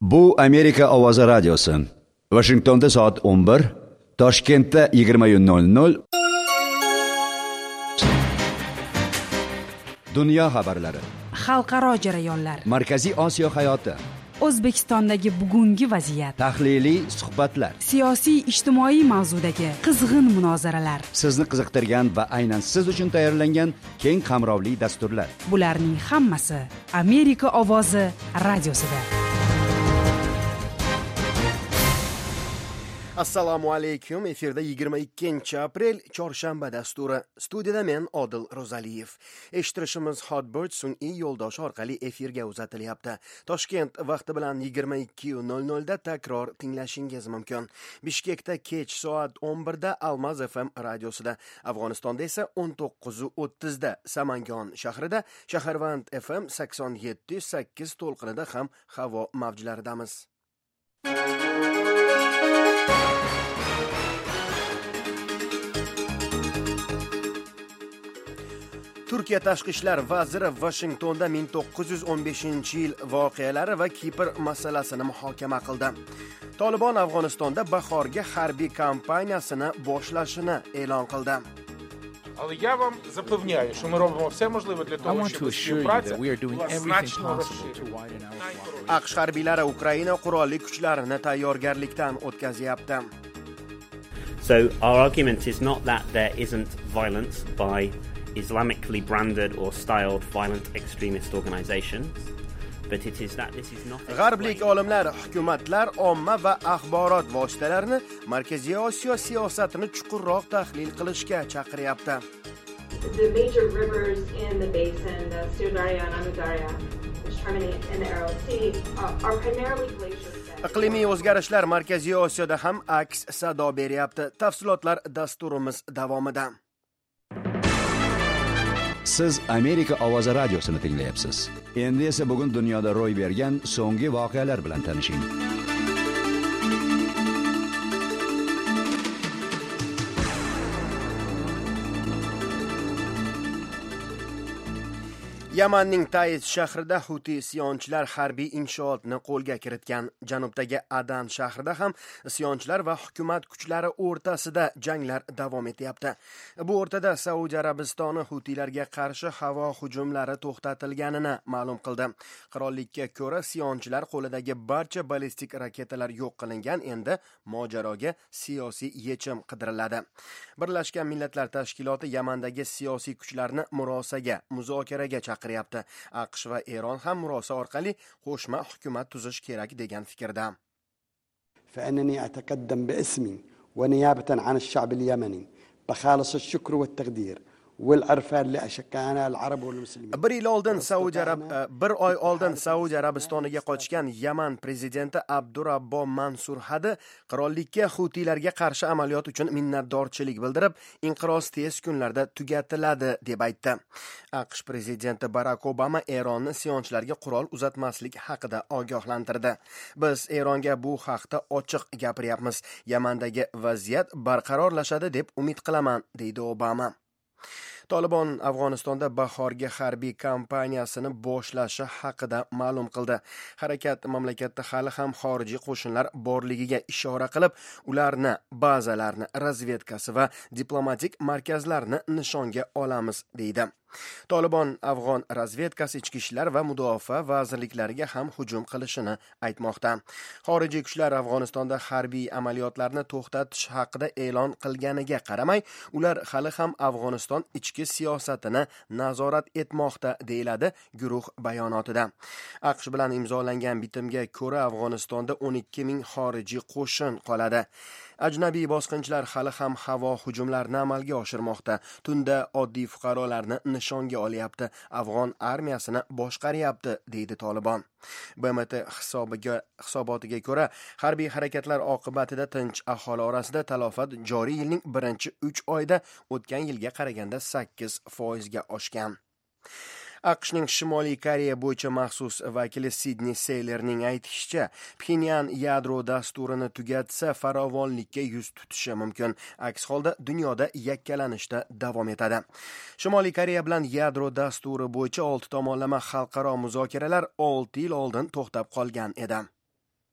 Bu Amerika ovozi radiosi. Washingtonda soat 11, Toshkentda 20:00. Dunyo xabarlari. Xalqaro jarayonlar. Markaziy Osiyo hayoti. O'zbekistondagi bugungi vaziyat. Tahliliy suhbatlar. Siyosiy, ijtimoiy mavzudagi qizg'in munozaralar. Sizni qiziqtirgan va aynan siz uchun tayyorlangan keng qamrovli dasturlar. Bularning hammasi Amerika ovozi radiosida. Assalomu alaykum. Efirda 22-aprel chorshanba dasturi. Studiyada men Odil Ro'zaliyev. Eshittirishimiz Hotbird sun'iy yo'ldosh orqali efirga uzatilyapti. Toshkent vaqti bilan 22:00 da takror tinglashingiz mumkin. Bishkekda kech soat 11 da Almaz FM radiosida, Afg'onistonda esa 19:30 da Samangon shahrida, Shaharvand FM 87.8 to'lqinida ham havo mavjlaridamiz. Turkiya tashqi ishlar vaziri Washingtonda 1915-yil voqealari va Kipr masalasini muhokama qildi. Tolibon Afg'onistonda bahorgi harbiy kampaniyasini boshlashini e'lon qildi. Але я вам запевняю, що ми робимо все можливе для того, щоб співпраця була значно розширена. AQSh harbiylari Ukraina qurolli kuchlarini tayyorgarlikdan o'tkazyapti. So our argument is not that there isn't violence by Islamically branded or styled violent extremist organizations, but it is that this is not. G'arblik olimlar, hukumatlar, omma va axborot vositalarini Markaziy Osiyo siyosatini chuqurroq tahlil qilishga chaqiryapti. The major rivers in the basin, the Sirdarya and Amudarya, which terminate in the Aral Sea, are primarily glaciers. Iqlimiy o'zgarishlar Markaziy Osiyoda ham aks sado beryapti. Tafsilotlar dasturimiz davomida. Siz Amerika ovozi radiosini tinglayapsiz. Endi esa bugun dunyoda ro'y bergan so'nggi voqealar bilan tanishing. Yamanning Taiz shahrida Huti isyonchilar harbiy inshootni qo'lga kiritgan. Janubdagi Adan shahrida ham isyonchilar va hukumat kuchlari o'rtasida janglar davom etyapti. Bu o'rtada Saudiya Arabistoni Hutilarga qarshi havo hujumlari to'xtatilganini ma'lum qildi. Qirollikka ko'ra, isyonchilar qo'lidagi barcha ballistik raketalar yo'q qilingan, endi mojaroga siyosiy yechim qidiriladi. Birlashgan Millatlar Tashkiloti Yamandagi siyosiy kuchlarni murosaga, muzokaraga chaqiryapti. AQSh va Eron ham murosa orqali qo'shma hukumat tuzish kerak degan fikrda. فإنني أتقدم باسمي ونيابة عن الشعب اليمني بخالص الشكر والتقدير والعرفان لأشقائنا العرب والمسلمين. Bir oy oldin Saudiya Arabistoniga qochgan Yaman prezidenti Abdurabbo Mansur Hadi qirollikka Hutilarga qarshi amaliyot uchun minnatdorchilik bildirib, inqiroz tez kunlarda tugatiladi deb aytdi. AQSh prezidenti Barack Obama Eronni isyonchilarga qurol uzatmaslik haqida ogohlantirdi. Biz Eronga bu haqda ochiq gapiryapmiz. Yamandagi vaziyat barqarorlashadi deb umid qilaman, deydi Obama. Tolibon Afg'onistonda bahorgi harbiy kampaniyasini boshlashi haqida ma'lum qildi. Harakat mamlakatda hali ham xorijiy qo'shinlar borligiga ishora qilib, ularni, bazalarni, razvedkasi va diplomatik markazlarni nishonga olamiz, deydi. Tolibon Afg'on razvedkasi, ichki ishlar va mudofaa vazirliklariga ham hujum qilishini aytmoqda. Xorijiy kuchlar Afg'onistonda harbiy amaliyotlarni to'xtatish haqida e'lon qilganiga qaramay, ular hali ham Afg'oniston ichki siyosatini nazorat etmoqda, deyiladi guruh bayonotida. AQSh bilan imzolangan bitimga ko'ra Afg'onistonda 12,000 xorijiy qo'shin qoladi. Ajnabiy bosqinchilar hali ham havo hujumlarini amalga oshirmoqda. Tunda oddiy fuqarolarni nishonga olyapti, Afg'on armiyasini boshqaryapti, deydi Tolibon. BMT hisobotiga ko'ra, harbiy harakatlar oqibatida tinch aholi orasida talofat joriy yilning birinchi 3 oyda o'tgan yilga qaraganda 8% ga oshgan. AQShning Shimoliy Koreya bo'yicha maxsus vakili Sidney Seylerning aytishicha, Pxenyan yadro dasturini tugatsa farovonlikka yuz tutishi mumkin. Aks holda dunyoda yakkalanishda davom etadi. Shimoliy Koreya bilan yadro dasturi bo'yicha 6 tomonlama xalqaro muzokaralar 6 yil oldin to'xtab qolgan edi.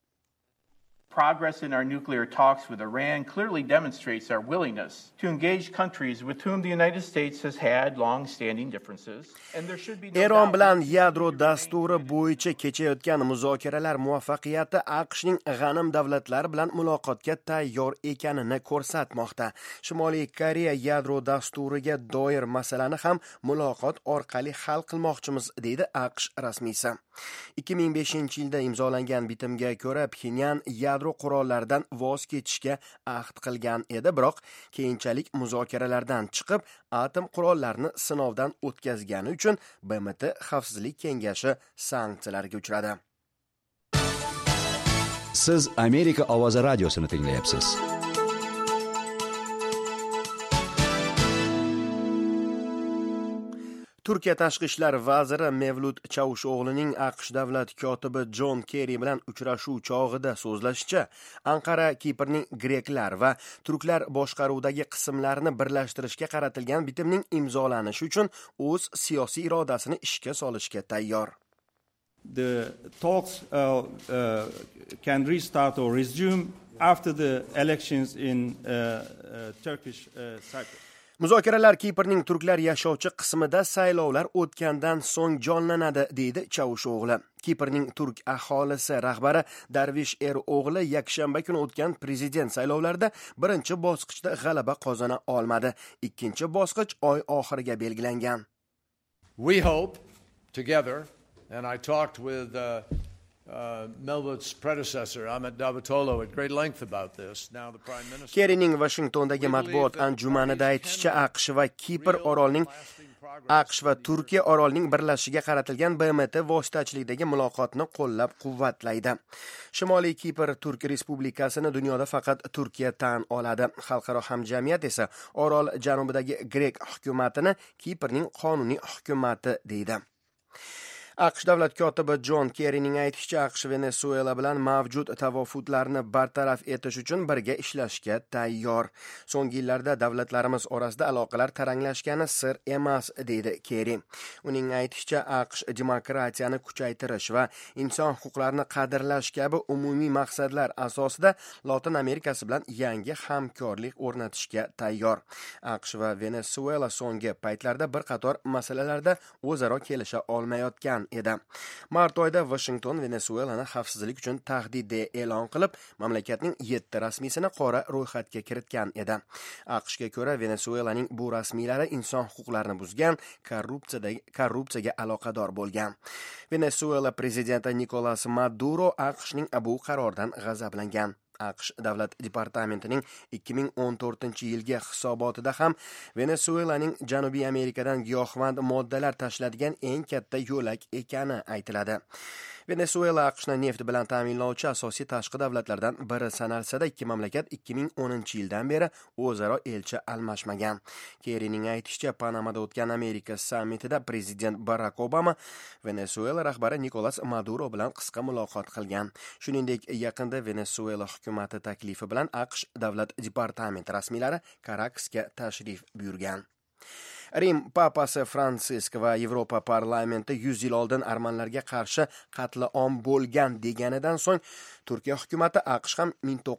Progress in our nuclear talks with Iran clearly demonstrates our willingness to engage countries with whom the United States has had long-standing differences, and there should be no Eron doubt bilan yadro dasturi bo'yicha kechayotgan muzokaralar muvaffaqiyati AQShning g'anim davlatlari bilan muloqotga tayyor ekanini ko'rsatmoqda. Shimoliy Koreya yadro dasturiga doir masalani ham muloqot orqali hal qilmoqchimiz, deydi AQSh rasmiysi. 2005-yilda imzolangan bitimga ko'ra Pxenyan yadro qurollaridan voz kechishga ahd qilgan edi, biroq keyinchalik muzokaralardan chiqib, atom qurollarini sinovdan o'tkazgani uchun BMT Xavfsizlik kengashi sanksiyalarga uchradi. Siz Amerika ovozi radiosini tinglayapsiz. Turkiya tashqi ishlar vaziri Mevlut Çavuşoğlu'ning AQSh davlat kotibi John Kerry bilan uchrashuv chog'ida so'zlashicha, Anqara Kiprning greklar va turklar boshqaruvidagi qismlarini birlashtirishga qaratilgan bitimning imzolanishi uchun o'z siyosiy irodasini ishga solishga tayyor. The talks can restart or resume after the elections in Turkish Cyprus. Muzokaralar Kiprning turklar yashovchi qismida saylovlar o'tgandan so'ng jonlanadi, deydi Çavuşoğlu. Kiprning turk aholisi rahbari Darvish o'g'li yakshanba kuni o'tgan prezident saylovlarida birinchi bosqichda g'alaba qozona olmadi. Ikkinchi bosqich oy oxiriga belgilangan. We hope together, and I talked with Mevlut's predecessor, Ahmet Davutoglu, at great length about this. Now the Prime Minister... Kerryning Washingtondagi matbuot anjumanida aytishicha, AQSh va Turkiya orolning birlashishiga qaratilgan BMT vositachiligidagi muloqotni qo'llab-quvvatlaydi. Shimoliy Kipr Turk Respublikasini dunyoda faqat Turkiya tan oladi. Xalqaro hamjamiyat esa orol janubidagi grek hukumatini Kiprning qonuniy hukumati deydi. AQSh davlat kotibi John Kerryning aytishicha, AQSh Venezuela bilan mavjud tavofutlarni bartaraf etish uchun birga ishlashga tayyor. So'nggi yillarda davlatlarimiz orasida aloqalar taranglashgani sir emas, deydi Kerry. Uning aytishicha, AQSh demokratiyani kuchaytirish va inson huquqlarini qadrlash kabi umumiy maqsadlar asosida Lotin Amerikasi bilan yangi hamkorlik o'rnatishga tayyor. AQSh va Venezuela so'nggi paytlarda bir qator masalalarda o'zaro kelisha olmayotgan edi. Mart oyida Washington Venezuelani xavfsizlik uchun tahdid e'lon qilib, mamlakatning 7 rasmiysini qora ro'yxatga kiritgan edi. AQShga ko'ra, Venezuelaning bu rasmiylari inson huquqlarini buzgan, korrupsiyaga aloqador bo'lgan. Venezuela prezidenti Nicolas Maduro AQShning bu qarordan g'azablangan. AQSh davlat departamentining 2014-yilgi hisobotida ham Venezuelaning Janubiy Amerikadan giyohvand moddalar tashiladigan eng katta yo'lak ekani aytiladi. Venezuela AQShni neft bilan ta'minlovchi asosiy tashqi davlatlardan biri sanalsa-da, ikki mamlakat 2010-yildan beri o'zaro elchi almashmagan. Kerryning aytishicha, Panamada o'tgan Amerika sammitida prezident Barack Obama Venezuela rahbari Nicolas Maduro bilan qisqa muloqot qilgan. Shuningdek, yaqinda Venezuela hukumati taklifi bilan AQSh davlat departamenti rasmiylari Caracasga tashrif buyurgan. Rim papasi Fransisk va Yevropa parlamenti 100 yil oldin armanlarga qarshi qatl-om bo'lgan deganidan so'ng Turkiya hukumati AQSh ham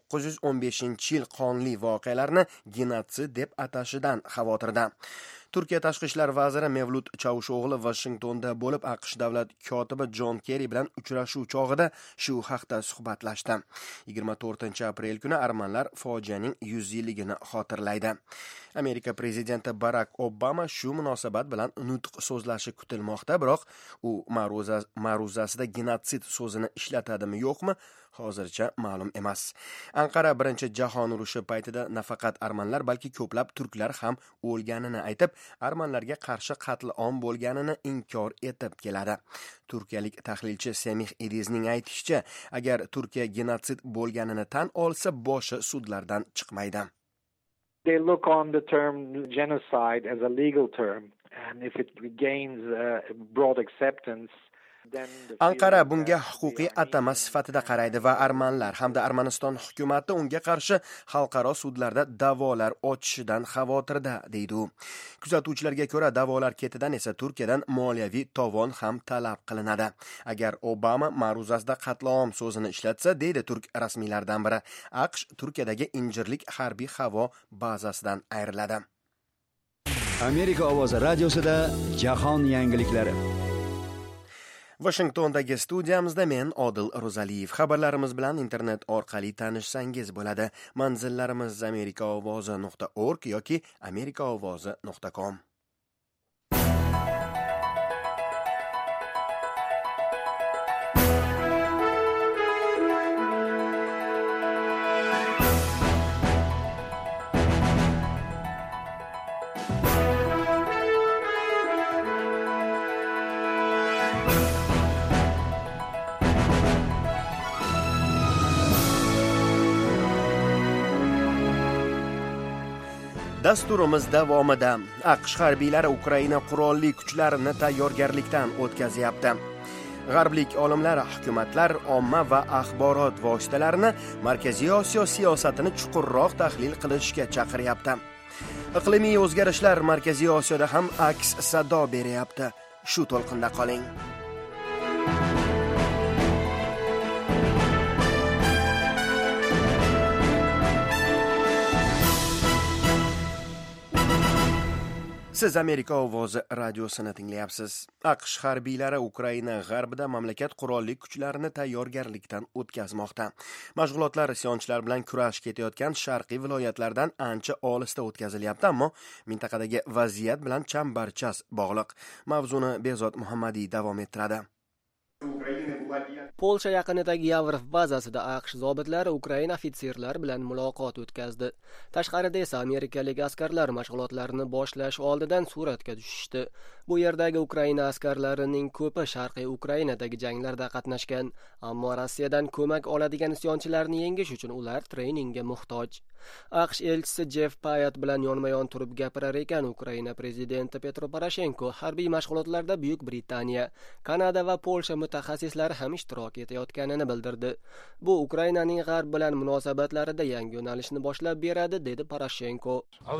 1915-yil qonli voqealarni genotsid deb atashidan xavotirda. Turkiya tashqi ishlar vaziri Mevlut Çavuşoğlu Washingtonda bo'lib AQSh davlat kotibi John Kerry bilan uchrashuv chog'ida shu haqda suhbatlashdi. 24-aprel kuni armanlar fojianing 100 yilligini xotirlaydi. Amerika prezidenti Barack Obama shu munosabat bilan nutq so'zlashi kutilmoqda, biroq u ma'ruzasida genotsid so'zini ishlatadimi yo'qmi, hozircha ma'lum emas. Anqara Birinchi jahon urushi paytida nafaqat armanlar, balki ko'plab turklar ham o'lganini aytib, armanlarga qarshi qatl-om bo'lganini inkor etib keladi. Turkiyalik tahlilchi Semih Edizning aytishicha, agar Turkiya genotsid bo'lganini tan olsa, boshi sudlardan chiqmaydi. They look on the term genocide as a legal term, and if it gains broad acceptance, Anqara bunga huquqiy atama sifatida qaraydi va armanlar hamda Armaniston hukumati unga qarshi xalqaro sudlarda da'volar ochishidan xavotirda, deydi u. Kuzatuvchilarga ko'ra, da'volar ketidan esa Turkiyadan moliyaviy tovon ham talab qilinadi. Agar Obama ma'ruzasida qatl-om so'zini ishlatsa, deydi turk rasmiylaridan biri, AQSh Turkiyadagi Injirlik harbiy havo bazasidan ayriladi. Amerika ovozi radiosida jahon yangiliklari. Washingtondagi studiyamizda men Odil Ro'zaliyev. Xabarlarimiz bilan internet orqali tanishsangiz bo'ladi. Manzillarimiz amerikaovozi.org yoki amerikaovozi.com. Dasturimiz davomida AQSh harbiylari Ukraina qurolli kuchlarini tayyorgarlikdan o'tkazyapti. G'arblik olimlar hukumatlar, omma va axborot vositalarini Markaziy Osiyo siyosatini chuqurroq tahlil qilishga chaqiryapti. Iqlimiy o'zgarishlar Markaziy Osiyoda ham aks sado beryapti. Shu to'lqinda qoling. Siz Amerika ovozi radiosini tinglayapsiz. AQSh harbiylari Ukraina g'arbida mamlakat qurolli kuchlarini tayyorgarlikdan o'tkazmoqda. Mashg'ulotlar isyonchilar bilan kurash ketayotgan sharqiy viloyatlardan ancha olisda o'tkazilyapti, ammo mintaqadagi vaziyat bilan chambarchas bog'liq. Mavzuni Behzod Muhammadiy davom ettiradi. Polsha yaqinidagi Yavrov bazasida AQSh zobitlari Ukraina ofitserlari bilan muloqot o'tkazdi. Tashqarida esa amerikalik askarlar mashg'ulotlarni boshlash oldidan suratga tushishdi. Bu yerdagi Ukraina askarlarining ko'pi Sharqiy Ukrainadagi janglarda qatnashgan, ammo Rossiyadan ko'mak oladigan isyonchilarni yengish uchun ular treningga muhtoj. AQSh elchisi Jeff Payat bilan yonma-yon turib gapirar ekan, Ukraina prezidenti Petro Poroshenko harbiy mashg'ulotlarda Buyuk Britaniya, Kanada va Polsha mutaxassislari ham ishtirok etayotganini bildirdi. Bu Ukrainaning g'arb bilan munosabatlarida yangi yo'nalishni boshlab beradi, dedi Poroshenko.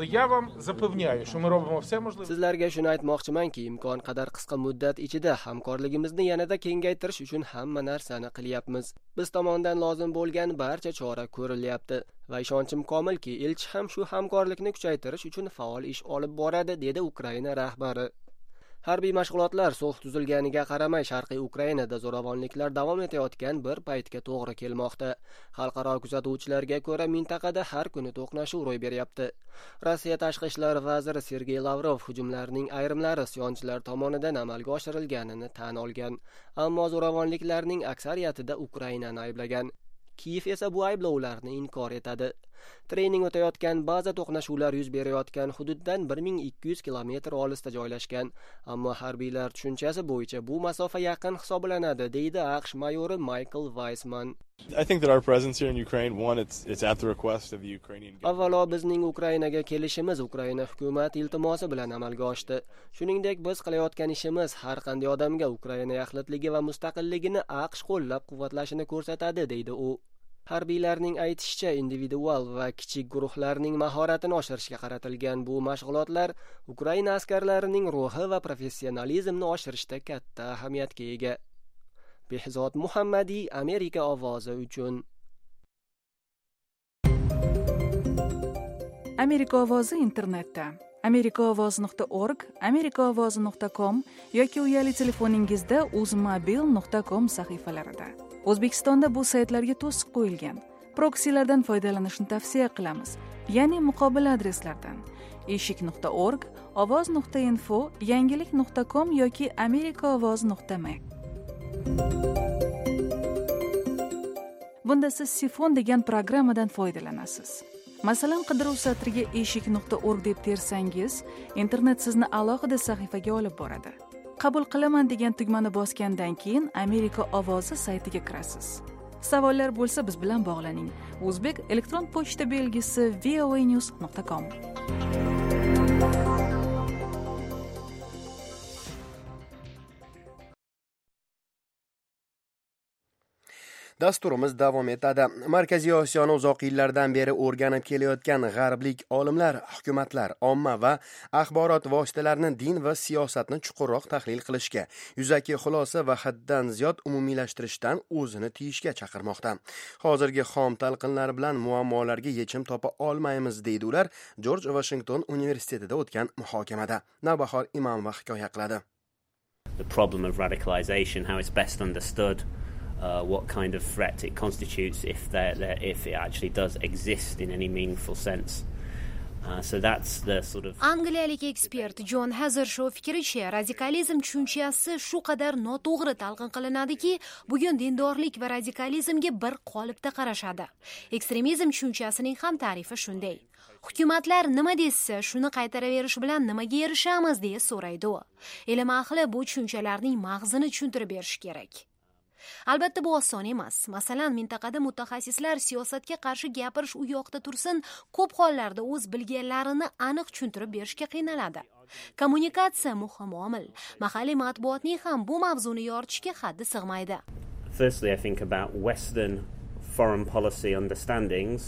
Sizlarga shuni aytmoqchimanki, imkon qadar qisqa muddat ichida hamkorligimizni yanada kengaytirish uchun hamma narsani qilyapmiz. Biz tomonidan lozim bo'lgan barcha chora ko'rilyapti va ishonchim komilki, elchi ham shu hamkorlikni kuchaytirish uchun faol ish olib boradi, dedi Ukraina rahbari. Harbiy mashg'ulotlar sulh tuzilganiga qaramay Sharqiy Ukrainada zo'ravonliklar davom etayotgan bir paytga to'g'ri kelmoqda. Xalqaro kuzatuvchilarga ko'ra, mintaqada har kuni to'qnashuv ro'y beryapti. Rossiya tashqi ishlar vaziri Sergey Lavrov hujumlarning ayrimlari isyonchilar tomonidan amalga oshirilganini tan olgan, ammo zo'ravonliklarning aksariyatida Ukrainani ayblagan. Kiyev esa bu ayblovlarni inkor etadi. Trening o'tayotgan baza to'qnashuvlar yuz berayotgan hududdan 1200 kilometr olisda joylashgan, ammo harbiylar tushunchasi bo'yicha bu masofa yaqin hisoblanadi, deydi AQSh mayori Michael Weissman. I think that our presence here in Ukraine, one, it's at the request of the Ukrainian government. Avvalo bizning Ukrainaga kelishimiz Ukraina hukumat iltimosi bilan amalga oshdi. Shuningdek, biz qilayotgan ishimiz har qanday odamga Ukraina yaxlitligi va mustaqilligini AQSh qo'llab-quvvatlashini ko'rsatadi, deydi u. Harbiylarning aytishicha, individual va kichik guruhlarning mahoratini oshirishga qaratilgan bu mashg'ulotlar Ukraina askarlarining ruhi va professionalizmni oshirishda katta ahamiyatga ega. Behzod Muhammadiy, Amerika ovozi uchun. Amerika ovozi internetda amerikaovoz.org, amerikaovozi.com yoki uyali telefoningizda uzmobil.com sahifalarida. O'zbekistonda bu saytlarga to'siq qo'yilgan. Proksilardan foydalanishni tavsiya qilamiz, ya'ni muqobil adreslardan eshik.org, ovoz.info, yangilik.com yoki amerikaovoz.me. Bunda siz Sifon degan programmadan foydalanasiz. Masalan, qidiruv satriga eshik.org deb tersangiz, internet sizni alohida sahifaga olib boradi. Qabul qilaman degan tugmani bosgandan keyin Amerika ovozi saytiga kirasiz. Savollar bo'lsa biz bilan bog'laning. O'zbek elektron pochta belgisi voanews.com. Dasturimiz davom etadi. Markaziy Osiyoni uzoq yillardan beri o'rganib kelayotgan g'arblik olimlar, hukumatlar, omma va axborot vositalarini din va siyosatni chuqurroq tahlil qilishga, yuzaki xulosa va haddan ziyod umumiylashtirishdan o'zini tiyishga chaqirmoqda. Hozirgi xom talqinlar bilan muammolarga yechim topa olmaymiz deydi ular Jorj Vashington universitetida o'tgan muhokamada. Navbahor Imomova hikoya qiladi. The problem of radicalization, how it's best understood, what kind of threat it constitutes if it actually does exist in any meaningful sense. So that's the sort of Angliyalik ekspert John Hazershaw fikricha, radikalizm tushunchasi shu qadar noto'g'ri talqin qilinadiki, bugun dindorlik va radikalizmga bir qolipda qarashadi. Ekstremizm tushunchasining ham ta'rifi shunday. Hukumatlar nima desa, shuni qaytaraverish bilan nimaga erishamiz deya so'raydi u. Ilm ahli bu tushunchalarning mag'zini tushuntirib berish kerak. Albatta bu oson emas. Masalan, mintaqada mutaxassislar siyosatga qarshi gapirish u yoqda tursin, ko'p hollarda o'z bilganlarini aniq tushuntirib berishga qiynaladi. Kommunikatsiya muhim omil. Mahalliy matbuotning ham bu mavzuni yoritishga haddi sig'maydi. Firstly, I think about Western foreign policy understandings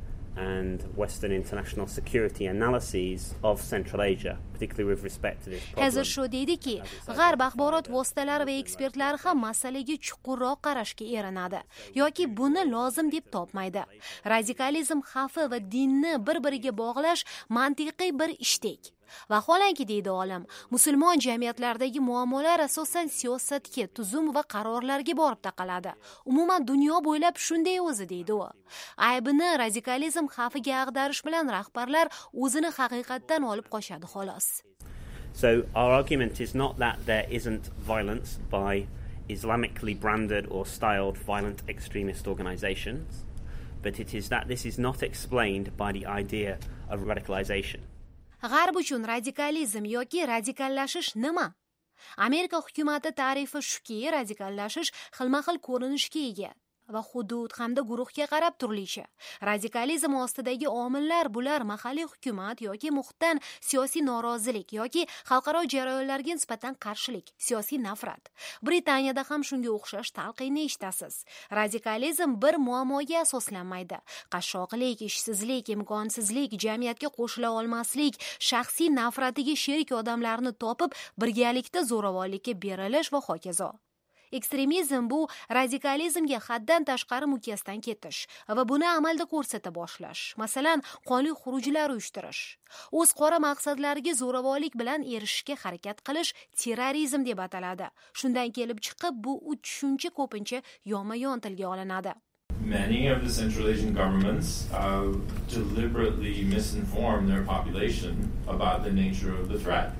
and Western international security analyses of Central Asia, particularly with respect to this problem. Hazershaw deydiki, G'arb axborot vositalari va ekspertlari ham masalaga chuqurroq qarashga erinadi yoki buni lozim deb topmaydi. Radikalizm xavfi va dinni bir-biriga bog'lash mantiqiy bir ishdek. Vaholanki deydi olim, musulmon jamiyatlaridagi muammolar asosan siyosatga, tuzum va qarorlarga borib taqaladi. Umuman dunyo bo'ylab shunday o'zi deydi u. Aybini radikalizm xavfiga ag'darish bilan rahbarlar o'zini haqiqatdan olib qochadi xolos. So our argument is not that there isn't violence by Islamically branded or styled violent extremist organizations, but it is that this is not explained by the idea of radicalization. G'arb uchun radikalizm yoki radikallashish nima? Amerika hukumati ta'rifi shuki, radikallashish xilma-xil ko'rinishga ega va hudud hamda guruhga qarab turlicha. Radikalizm ostidagi omillar bular mahalliy hukumat yoki muhitdan siyosiy norozilik yoki xalqaro jarayonlarga nisbatan qarshilik, siyosiy nafrat. Britaniyada ham shunga o'xshash talqinni eshitasiz. Radikalizm bir muammoga asoslanmaydi. Qashshoqlik, ishsizlik, imkonsizlik, jamiyatga qo'shila olmaslik, shaxsiy nafratiga sherik odamlarni topib, birgalikda zo'ravonlikka berilish va hokazo. Ekstremizm bu radikalizmga haddan tashqari mukkasdan ketish va buni amalda ko'rsata boshlash. Masalan, qonli xurujlar uyushtirish. O'z qora maqsadlariga zo'ravonlik bilan erishishga harakat qilish terrorizm deb ataladi. Shundan kelib chiqib bu tushuncha ko'pincha yonma-yon tilga olinadi. Many of the Central Asian governments deliberately misinform their population about the nature of the threat.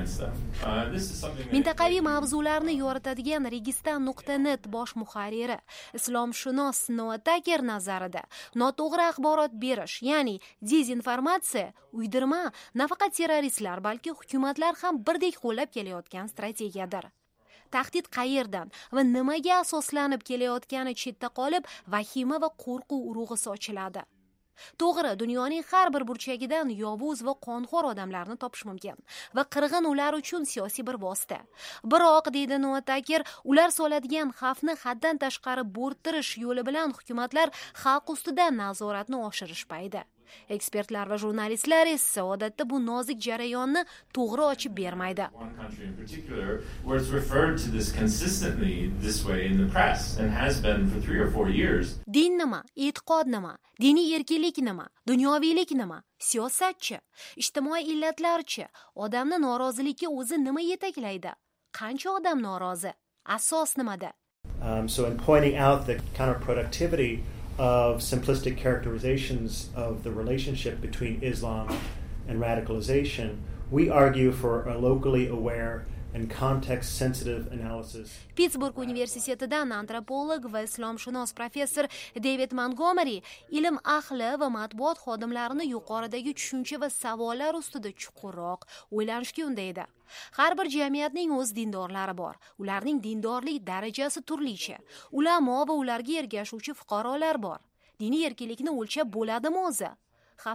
Mintaqaviy mavzularni yoritadigan Registan.net bosh muharriri islomshunos Noah Tucker nazarida noto'g'ri axborot berish, ya'ni dezinformatsiya, uydirma nafaqat terroristlar, balki hukumatlar ham birdek qo'llab kelayotgan strategiyadir. Tahdid qayerdan va nimaga asoslanib kelayotgani chetda qolib, vahima va qo'rquv urug'i sochiladi. To'g'ri, dunyoning har bir burchagidan yovuz va qonxo'r odamlarni topish mumkin va qirg'in ular uchun siyosiy bir vosita. Biroq, deydi Noah Tucker, ular soladigan xavfni haddan tashqari bo'rttirish yo'li bilan hukumatlar xalq ustidan nazoratni oshirishmaydi. Ekspertlar va jurnalistlar esa odatda bu nozik jarayonni to'g'ri ochib bermaydi. Din nima? E'tiqod nima? Diniy erkinlik nima? Dunyoviylik nima? Siyosatchi, ijtimoiy illatlarchi? Odamni norozilikka o'zi nima yetaklaydi? Qancha odam norozi? Asos nimada? So in pointing out the counterproductivity of simplistic characterizations of the relationship between Islam and radicalization, we argue for a locally aware and context-sensitive analysis. Pittsburgh universitetidan antropolog va islomshunos professor David Montgomery ilm ahli va matbuot xodimlarini yuqoridagi tushuncha va savollar ustida chuqurroq o'ylashga undaydi. Har bir jamiyatning o'z dindorlari bor. Ularning dindorlik darajasi turlicha. Ulamo va ularga ergashuvchi fuqarolar bor. Diniy erkinlikni o'lchab bo'ladimi o'zi?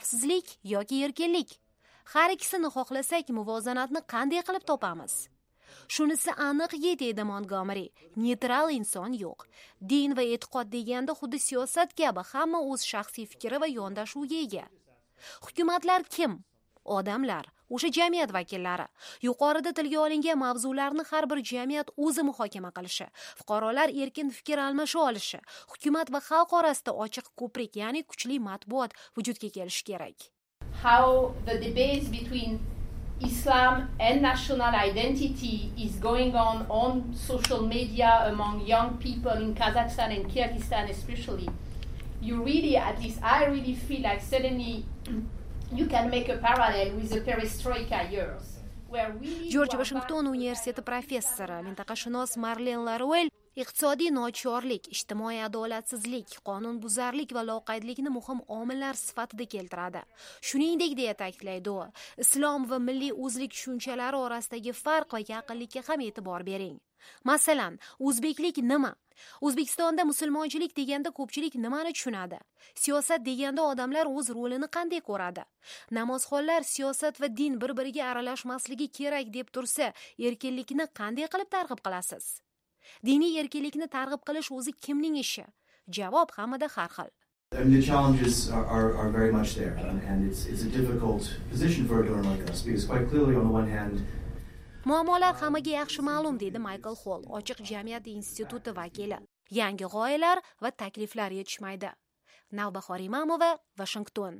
Xavfsizlik yoki erkinlik? Har ikkisini xohlasak, muvozanatni qanday qilib topamiz? Shunisi aniqki, deydi Montgomery, neytral inson yo'q. Din va e'tiqod deganda xuddi siyosat kabi hamma o'z shaxsiy fikri va yondashuviga ega. Hukumatlar kim? Odamlar, o'sha jamiyat vakillari. Yuqorida tilga olingan mavzularni har bir jamiyat o'zi muhokama qilishi, fuqarolar erkin fikr almasha olishi, hukumat va xalq orasida ochiq ko'prik, ya'ni kuchli matbuot vujudga kelishi kerak. How the debates between Islam and national identity is going on social media among young people in Kazakhstan and Kyrgyzstan especially. You really, at least I really feel like suddenly you can make a parallel with the perestroika years. George Washington universiteti professori, mintaqashunos Marlen Laruel iqtisodiy nochorlik, ijtimoiy adolatsizlik, qonunbuzarlik va loqaydlikni muhim omillar sifatida keltiradi. Shuningdek, deya ta'kidlaydi u, islom va milliy o'zlik tushunchalari orasidagi farq va yaqinlikka ham e'tibor bering. Masalan, o'zbeklik nima? O'zbekistonda musulmonchilik deganda ko'pchilik nimani tushunadi? Siyosat deganda odamlar o'z rolini qanday ko'radi? Namozxonlar siyosat va din bir-biriga aralashmasligi kerak deb tursa, erkinlikni qanday qilib targ'ib qilasiz? Diniy erkinlikni targ'ib qilish o'zi kimning ishi? Javob hammada har xil. The challenges are very much there, and it's a difficult position for a donor like us, because quite clearly on the one hand, muammolar hammaga yaxshi ma'lum, deydi Michael Hall, Ochiq jamiyat instituti vakili. Yangi g'oyalar va takliflar yetishmaydi. Navbahor Imamova, Washington.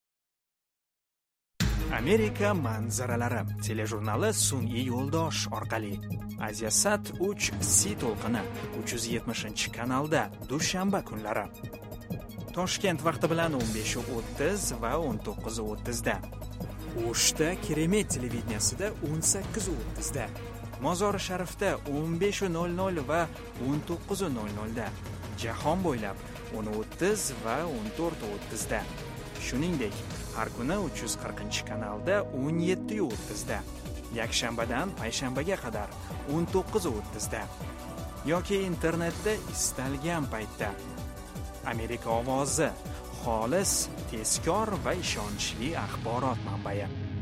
Amerika manzaralari telejurnali sun'iy yo'ldosh orqali Asiasat 3 C to'lqini 370-kanalda dushanba kunlari. Toshkent vaqti bilan 15:30 va 19:30 da. O'shda Keremet televideniyasida 18:30 da. Mozori Sharifda 15:00 va 19:00 da. Jahon bo'ylab 10:30 va 14:30 da. Shuningdek, har kuni 340-kanalda 17:30 da. Yakshanbadan payshanbaga qadar 19:30 da. Yoki internetda istalgan paytda. Amerika ovozi, xolis, tezkor va ishonchli axborot manbai.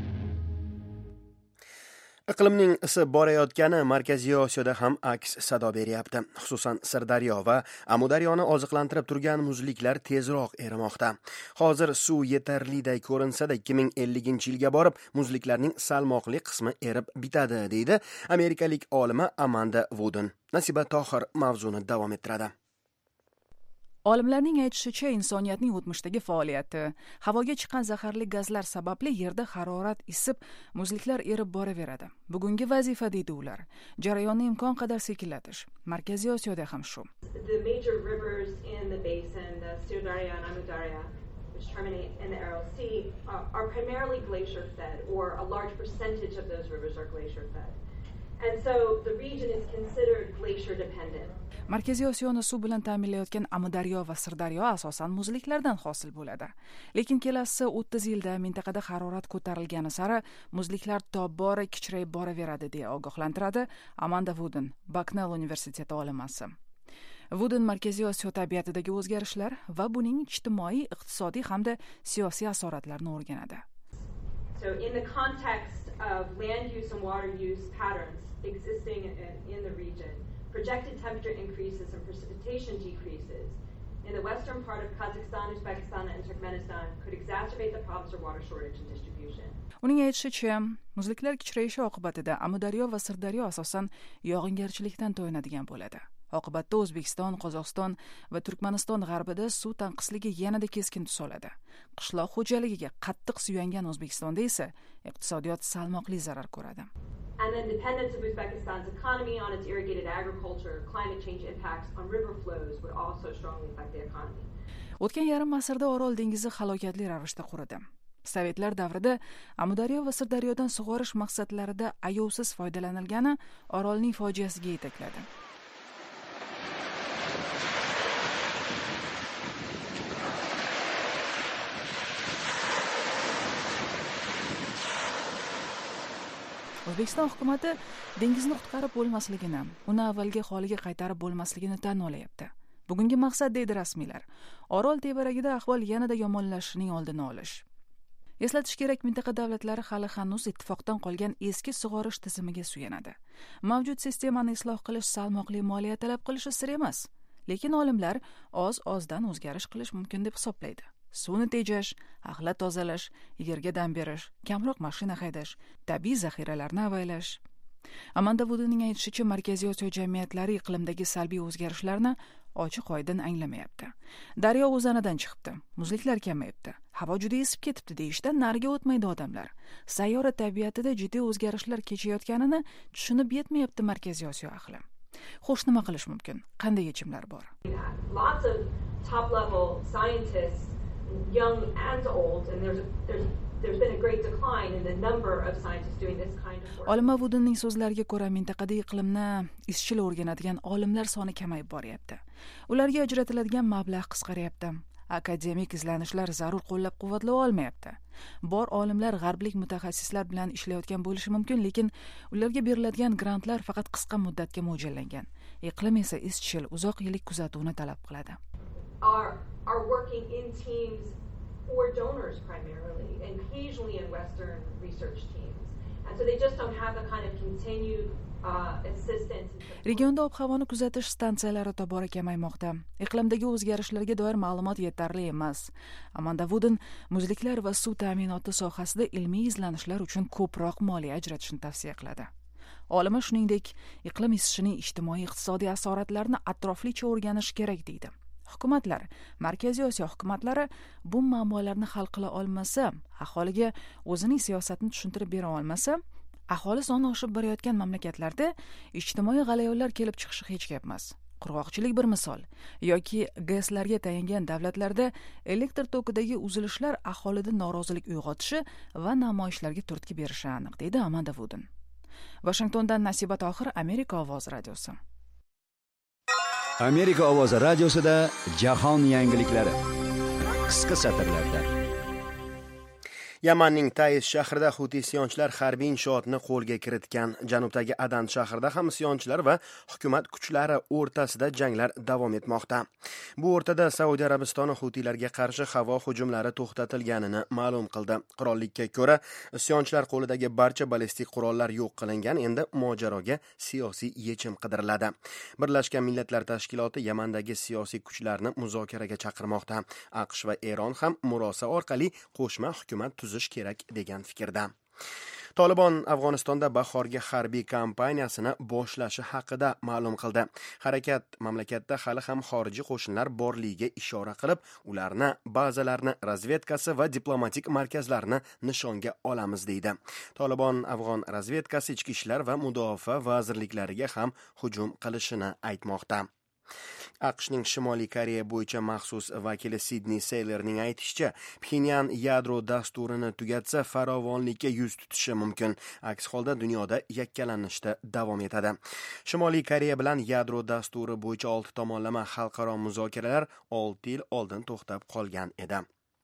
Iqlimning isib borayotgani Markaziy Osiyoda ham aks sado beryapti. Xususan Sirdaryo va Amudaryoni oziqlantirib turgan muzliklar tezroq erimoqda. Hozir suv yetarliday ko'rinsa-da 2050-yilga borib muzliklarning salmoqli qismi erib bitadi, deydi amerikalik olima Amanda Wooden. Nasiba Tohir mavzuni davom ettiradi. Olimlarning aytishicha, insoniyatning o'tmishdagi faoliyati, havoga chiqqan zaharli gazlar sababli yerda harorat isib, muzliklar erib boraveradi. Bugungi vazifa, deydi ular, jarayonni imkon qadar sekinlatish. Markaziy Osiyoda ham shu. The major rivers in the basin, the Sirdaryo and Amudaryo, which terminate in the Aral Sea, are primarily glacier fed, or a large percentage of those rivers are glacier fed. And so the region is considered glacier dependent. Markaziy Osiyoni suv bilan ta'minlayotgan Amudaryo va Sirdaryo asosan muzliklardan hosil bo'ladi. Lekin kelasi 30 yilda mintaqada harorat ko'tarilgani sari muzliklar tobora kichrayib boraveradi, deya ogohlantiradi Amanda Wooden, Bucknell universiteti olimasi. Wooden Markaziy Osiyo tabiatidagi o'zgarishlar va buning ijtimoiy, iqtisodiy hamda siyosiy asoratlarini o'rganadi. So in the context of land use and water use patterns existing in the region, projected temperature increases and precipitation decreases in the western part of Kazakhstan, Uzbekistan and Turkmenistan could exacerbate the problems of water shortage and distribution. Uning aytishicha, muzliklar kichrayishi oqibatida Amudaryo va Sirdaryo asosan yog'ingarchilikdan to'yinadigan bo'ladi. Oqibatda O'zbekiston, Qozog'iston va Turkmaniston g'arbida suv tanqisligi yanada keskin tus oladi. Qishloq xo'jaligiga qattiq suyangan O'zbekistonda esa iqtisodiyot salmoqli zarar ko'radi. And then dependence of Uzbekistan's economy on its irrigated agriculture, climate change impacts on river flows would also strongly affect the economy. O'tgan yarim asrda Orol dengizi halokatli ravishda quridi. Sovetlar davrida Amudaryo va Sirdaryodan sug'orish maqsadlarida ayovsiz foydalanilgani Orolning fojiasiga yetakladi. O'zbekiston hukumatı dengizni qutqarib bo'lmasligini, uni avvalgi holiga qaytarib bo'lmasligini tan olyapti. Bugungi maqsad, deydi rasmiylar, Orol tevaragida ahvol yanada yomonlashishining oldini olish. Eslatish kerak, mintaqa davlatlari hali hanuz ittifoqdan qolgan eski sug'orish tizimiga suyanadi. Mavjud sistemani isloh qilish salmoqli moliya talab qilishi sir emas, lekin olimlar oz-ozdan o'zgarish qilish mumkin deb hisoblaydi. Suvni tejash, axlat tozalash, yerga dam berish, kamroq mashina haydash, tabiiy zaxiralarni avaylash. Amanda Woodning aytishicha, Markaziy Osiyo jamiyatlari iqlimdagi salbiy o'zgarishlarni ochiq-oydin anglamayapti. Daryo o'zanidan chiqibdi, muzliklar kamayibdi, havo juda esib ketibdi deyishdan nariga o'tmaydi odamlar. Sayyora tabiatida jiddiy o'zgarishlar kechayotganini tushunib yetmayapti Markaziy Osiyo ahli. Xo'sh, nima qilish mumkin? Qanday yechimlar bor? Lots of top-level scientists, young and old, and there's been a great decline in the number of scientists doing this kind of work. Olima Woodning so'zlariga ko'ra, mintaqada iqlimni izchil o'rganadigan olimlar soni kamayib boryapti. Ularga ajratiladigan mablag' qisqaryapti. Akademik izlanishlar zarur qo'llab-quvvatlay olmayapti. Bor olimlar g'arblik mutaxassislar bilan ishlayotgan bo'lishi mumkin, lekin ularga beriladigan grantlar faqat qisqa muddatga mo'ljallangan. Iqlim esa izchil, uzoq yillik kuzatuvni talab qiladi. Are working in teams for donors primarily, and occasionally in Western research teams. And so they just don't have the kind of continued assistance. Regionda ob-havoni kuzatish stansiyalari tobora kamaymoqda. Iqlimdagi o'zgarishlarga doir ma'lumot yetarli emas. Amanda Wooden muzliklar va suv ta'minoti sohasida ilmiy izlanishlar uchun ko'proq moliya ajratishni tavsiya qiladi. Olima shuningdek, iqlim isishining ijtimoiy-iqtisodiy asoratlarini atroflicha o'rganish kerak deydi. Hukumatlar, Markaziy Osiyo hukumatlari bu muammolarni hal qila olmasa, aholiga o'zining siyosatini tushuntirib bera olmasa, aholi soni oshib borayotgan mamlakatlarda ijtimoiy g'alayonlar kelib chiqishi hech gap emas. Qurg'oqchilik bir misol, yoki GESlarga tayangan davlatlarda elektr tokidagi uzilishlar aholida norozilik uyg'otishi va namoyishlarga turtki berishi aniq, deydi Amanda Wooden. Washingtondan Nasiba Tohir, Amerika ovozi radiosi. Amerika ovozi radiosida jahon yangiliklari qisqa satrlarda. Yamanning Taiz shahrida Huti isyonchilar harbiy inshootni qo'lga kiritgan. Janubdagi Adan shahrida ham isyonchilar va hukumat kuchlari o'rtasida janglar davom etmoqda. Bu o'rtada Saudiya Arabistoni Hutilarga qarshi havo hujumlari to'xtatilganini ma'lum qildi. Qirollikka ko'ra, isyonchilar qo'lidagi barcha ballistik qurollar yo'q qilingan, endi mojaroga siyosiy yechim qidiriladi. Birlashgan Millatlar Tashkiloti Yamandagi siyosiy kuchlarni muzokaraga chaqirmoqda. AQSh va Eron ham murosa orqali qo'shma hukumat kerak degan fikrda. Tolibon Afg'onistonda bahorgi harbiy kampaniyasini boshlashi haqida ma'lum qildi. Harakat mamlakatda hali ham xorijiy qo'shinlar borligiga ishora qilib, ularni bazalarni, razvedkasi va diplomatik markazlarni nishonga olamiz deydi. Tolibon Afg'on razvedkasi, ichki ishlar va mudofaa vazirliklariga ham hujum qilishini aytmoqda. AQShning Shimoliy Koreya bo'yicha maxsus vakili Sidney Saylorning aytishicha, Pxenyan yadro dasturini tugatsa farovonlikka yuz tutishi mumkin. Aks holda dunyoda yakkalanishda davom etadi. Shimoliy Koreya bilan yadro dasturi bo'yicha 6 tomonlama xalqaro muzokaralar 6 yil oldin to'xtab qolgan edi.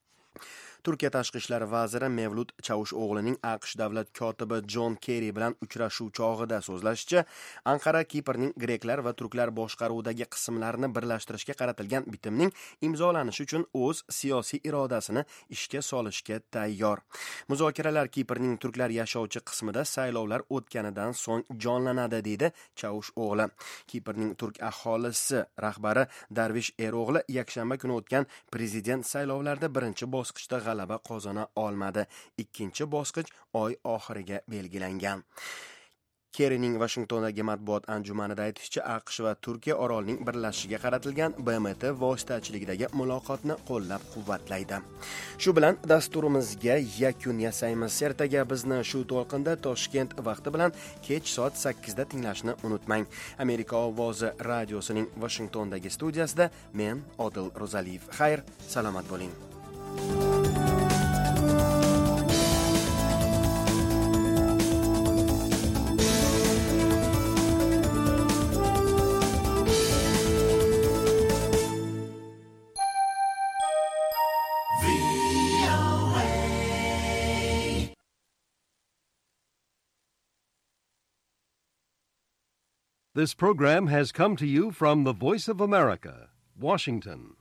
Turkiya tashqi ishlar vaziri Mevlut Çavuşoğlu'ning AQSh davlat kotibi John Kerry bilan uchrashuv chog'ida so'zlashicha, Anqara Kiprning greklar va turklar boshqaruvidagi qismlarini birlashtirishga qaratilgan bitimning imzolanishi uchun o'z siyosiy irodasini ishga solishga tayyor. Muzokaralar Kiprning turklar yashovchi qismida saylovlar o'tganidan so'ng jonlanadi, deydi Çavuşoğlu. Kiprning turk aholisi rahbari Darvish Ero'g'li yakshanba kuni o'tgan prezident saylovlarida birinchi bosqichda g'alaba qozona olmadi. Ikkinchi bosqich oy oxiriga belgilangan. Kerryning Washingtondagi matbuot anjumanida aytishicha, AQSh va Turkiya orolning birlashishiga qaratilgan BMT vositachiligidagi muloqotni qo'llab-quvvatlaydi. Shu bilan dasturimizga yakun yasaymiz. Ertaga bizni shu to'lqinda Toshkent vaqti bilan kech soat 8 da tinglashni unutmang. Amerika ovozi radiosining Washingtondagi studiyasida men Odil Ro'zaliyev. Xayr, salomat bo'ling. This program has come to you from the Voice of America, Washington.